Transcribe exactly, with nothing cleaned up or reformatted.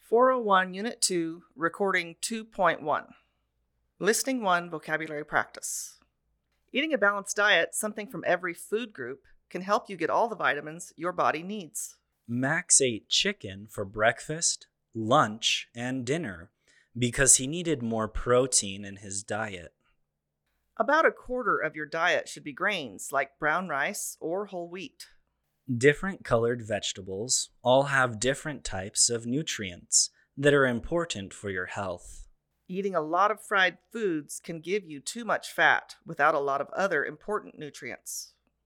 four oh one, Unit two, Recording two point one. Listening one, Vocabulary Practice. Eating a balanced diet, something from every food group, can help you get all the vitamins your body needs. Max ate chicken for breakfast, lunch, and dinner because he needed more protein in his diet. About a quarter of your diet should be grains like brown rice or whole wheat. Different colored vegetables all have different types of nutrients that are important for your health. Eating a lot of fried foods can give you too much fat without a lot of other important nutrients.